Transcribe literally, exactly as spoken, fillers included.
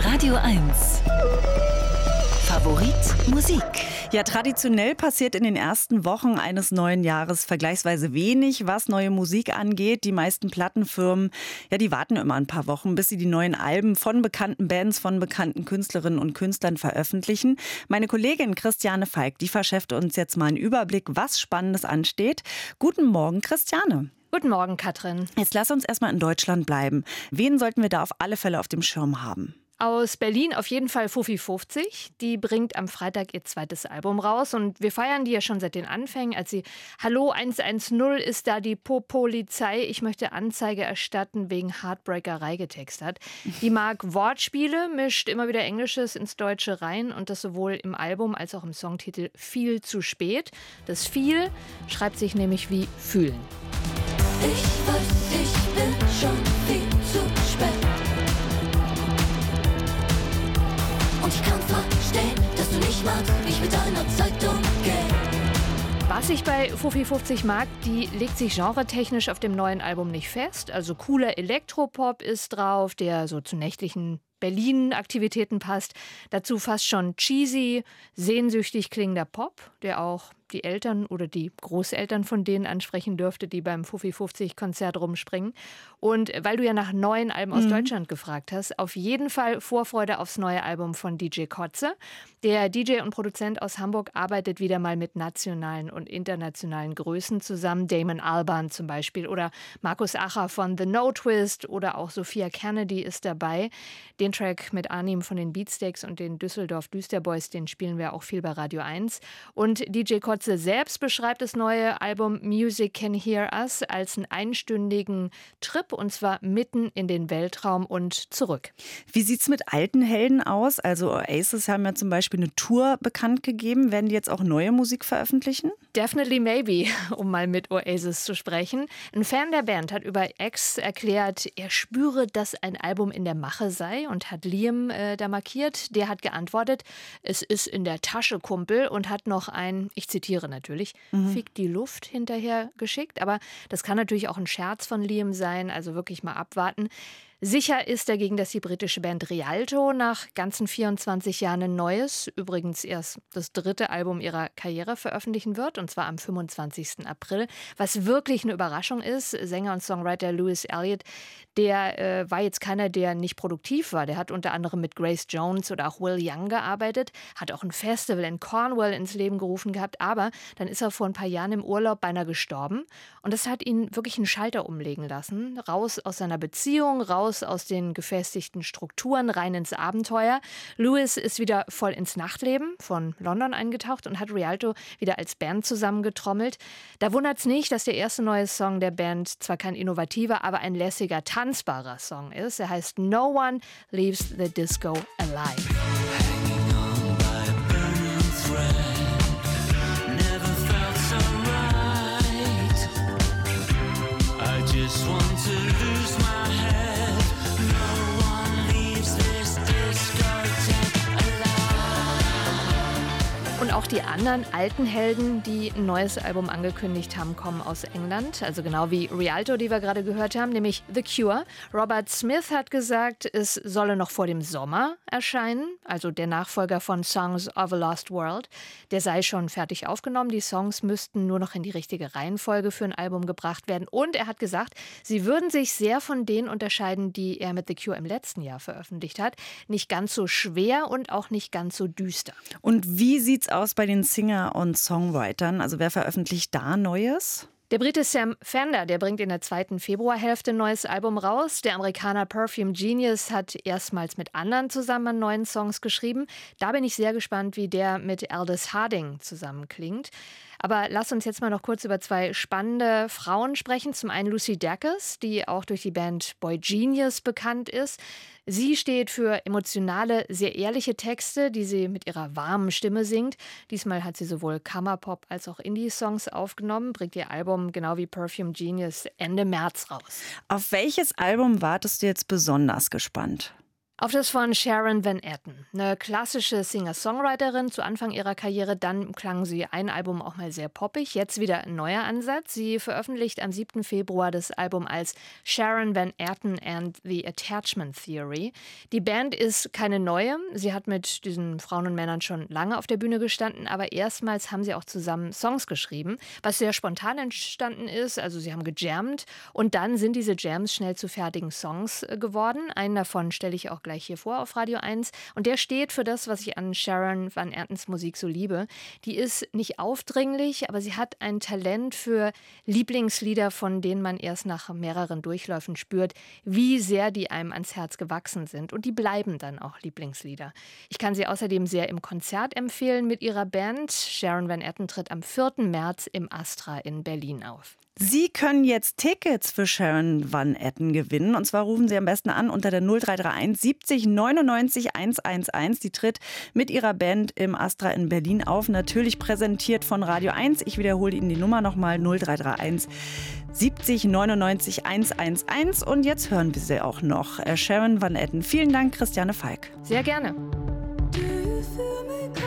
Radio eins. Favorit Musik. Ja, traditionell passiert in den ersten Wochen eines neuen Jahres vergleichsweise wenig, was neue Musik angeht. Die meisten Plattenfirmen, ja, die warten immer ein paar Wochen, bis sie die neuen Alben von bekannten Bands, von bekannten Künstlerinnen und Künstlern veröffentlichen. Meine Kollegin Christiane Falk, die verschafft uns jetzt mal einen Überblick, was Spannendes ansteht. Guten Morgen, Christiane. Guten Morgen, Katrin. Jetzt lass uns erstmal in Deutschland bleiben. Wen sollten wir da auf alle Fälle auf dem Schirm haben? Aus Berlin auf jeden Fall Fuffi fünfzig. Die bringt am Freitag ihr zweites Album raus und wir feiern die ja schon seit den Anfängen, als sie Hallo hundertzehn ist da die Po-Polizei, ich möchte Anzeige erstatten wegen Heartbreakerei getextet hat. Die mag Wortspiele, mischt immer wieder Englisches ins Deutsche rein und das sowohl im Album als auch im Songtitel Viel zu spät. Das Viel schreibt sich nämlich wie fühlen. Ich weiß, ich bin schon viel zu spät. Und ich kann verstehen, dass du nicht magst, wie ich mit deiner Zeit umgehe. Was ich bei Fuffi fünfzig mag, die legt sich genretechnisch auf dem neuen Album nicht fest. Also cooler Elektropop ist drauf, der so zu nächtlichen Berlin-Aktivitäten passt. Dazu fast schon cheesy, sehnsüchtig klingender Pop, der auch die Eltern oder die Großeltern von denen ansprechen dürfte, die beim Fuffi fünfzig Konzert rumspringen. Und weil du ja nach neuen Alben aus mhm. Deutschland gefragt hast, auf jeden Fall Vorfreude aufs neue Album von D J Kotze. Der D J und Produzent aus Hamburg arbeitet wieder mal mit nationalen und internationalen Größen zusammen. Damon Albarn zum Beispiel oder Markus Acher von The No Twist oder auch Sophia Kennedy ist dabei. Den Track mit Arnim von den Beatsteaks und den Düsseldorf Düsterboys, den spielen wir auch viel bei Radio eins. Und D J Kotze selbst beschreibt das neue Album Music Can Hear Us als einen einstündigen Trip und zwar mitten in den Weltraum und zurück. Wie sieht's mit alten Helden aus? Also Oasis haben ja zum Beispiel eine Tour bekannt gegeben. Werden die jetzt auch neue Musik veröffentlichen? Definitely maybe, um mal mit Oasis zu sprechen. Ein Fan der Band hat über X erklärt, er spüre, dass ein Album in der Mache sei und hat Liam äh, da markiert. Der hat geantwortet, es ist in der Tasche, Kumpel, und hat noch ein, ich zitiere natürlich, mhm. Fick die Luft hinterher geschickt. Aber das kann natürlich auch ein Scherz von Liam sein, also wirklich mal abwarten. Sicher ist dagegen, dass die britische Band Rialto nach ganzen vierundzwanzig Jahren ein neues, übrigens erst das dritte Album ihrer Karriere veröffentlichen wird, und zwar am fünfundzwanzigsten April. Was wirklich eine Überraschung ist, Sänger und Songwriter Louis Elliott, der äh, war jetzt keiner, der nicht produktiv war. Der hat unter anderem mit Grace Jones oder auch Will Young gearbeitet, hat auch ein Festival in Cornwall ins Leben gerufen gehabt, aber dann ist er vor ein paar Jahren im Urlaub beinahe gestorben und das hat ihn wirklich einen Schalter umlegen lassen. Raus aus seiner Beziehung, raus aus den gefestigten Strukturen, rein ins Abenteuer. Louis ist wieder voll ins Nachtleben von London eingetaucht und hat Rialto wieder als Band zusammengetrommelt. Da wundert es nicht, dass der erste neue Song der Band zwar kein innovativer, aber ein lässiger, tanzbarer Song ist. Er heißt No One Leaves the Disco Alive. Und auch die anderen alten Helden, die ein neues Album angekündigt haben, kommen aus England. Also genau wie Rialto, die wir gerade gehört haben, nämlich The Cure. Robert Smith hat gesagt, es solle noch vor dem Sommer erscheinen. Also der Nachfolger von Songs of a Lost World. Der sei schon fertig aufgenommen. Die Songs müssten nur noch in die richtige Reihenfolge für ein Album gebracht werden. Und er hat gesagt, sie würden sich sehr von denen unterscheiden, die er mit The Cure im letzten Jahr veröffentlicht hat. Nicht ganz so schwer und auch nicht ganz so düster. Und wie sieht's aus bei den Singer- und Songwritern? Also wer veröffentlicht da Neues? Der Brite Sam Fender, der bringt in der zweiten Februarhälfte ein neues Album raus. Der Amerikaner Perfume Genius hat erstmals mit anderen zusammen an neuen Songs geschrieben. Da bin ich sehr gespannt, wie der mit Aldous Harding zusammenklingt. Aber lass uns jetzt mal noch kurz über zwei spannende Frauen sprechen. Zum einen Lucy Dacus, die auch durch die Band Boy Genius bekannt ist. Sie steht für emotionale, sehr ehrliche Texte, die sie mit ihrer warmen Stimme singt. Diesmal hat sie sowohl Kammerpop als auch Indie-Songs aufgenommen, bringt ihr Album genau wie Perfume Genius Ende März raus. Auf welches Album wartest du jetzt besonders gespannt? Auf das von Sharon Van Etten, eine klassische Singer-Songwriterin zu Anfang ihrer Karriere. Dann klang sie ein Album auch mal sehr poppig, jetzt wieder ein neuer Ansatz. Sie veröffentlicht am siebten Februar das Album als Sharon Van Etten and the Attachment Theory. Die Band ist keine neue, sie hat mit diesen Frauen und Männern schon lange auf der Bühne gestanden, aber erstmals haben sie auch zusammen Songs geschrieben, was sehr spontan entstanden ist. Also sie haben gejammt und dann sind diese Jams schnell zu fertigen Songs geworden. Einen davon stelle ich auch gleich hier vor auf Radio eins. Und der steht für das, was ich an Sharon Van Ettens Musik so liebe. Die ist nicht aufdringlich, aber sie hat ein Talent für Lieblingslieder, von denen man erst nach mehreren Durchläufen spürt, wie sehr die einem ans Herz gewachsen sind. Und die bleiben dann auch Lieblingslieder. Ich kann sie außerdem sehr im Konzert empfehlen mit ihrer Band. Sharon Van Etten tritt am vierten März im Astra in Berlin auf. Sie können jetzt Tickets für Sharon Van Etten gewinnen. Und zwar rufen Sie am besten an unter der null drei drei eins siebzig neunundneunzig hundertelf. Die tritt mit ihrer Band im Astra in Berlin auf. Natürlich präsentiert von Radio eins. Ich wiederhole Ihnen die Nummer nochmal: null drei drei eins siebzig neunundneunzig hundertelf. Und jetzt hören wir sie auch noch. Sharon Van Etten. Vielen Dank, Christiane Falk. Sehr gerne. Do you feel me